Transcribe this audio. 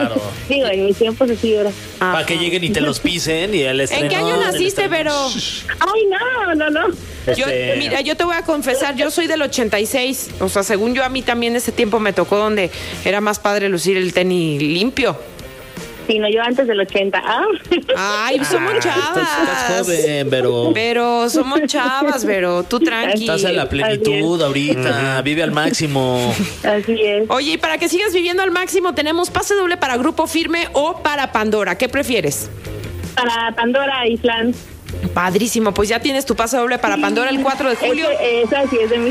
Digo, en mis tiempos así era. Para que lleguen y te los pisen y el estreno. ¿En qué año naciste, Vero? Ay, no. Mira, yo te voy a confesar, yo soy del 86. O sea, según yo, a mí también ese tiempo me tocó donde era más padre lucir el tenis limpio. Sí, no, yo antes del 80. Ay, somos chavas. Estás joven, Vero. Pero somos chavas, Vero. Tú tranqui. Estás en la plenitud ahorita. Vive al máximo. Así es. Oye, y para que sigas viviendo al máximo, tenemos pase doble para Grupo Firme o para Pandora. ¿Qué prefieres? Para Pandora Island. Padrísimo, pues ya tienes tu pase doble para Pandora el 4 de julio. Esa sí es de mi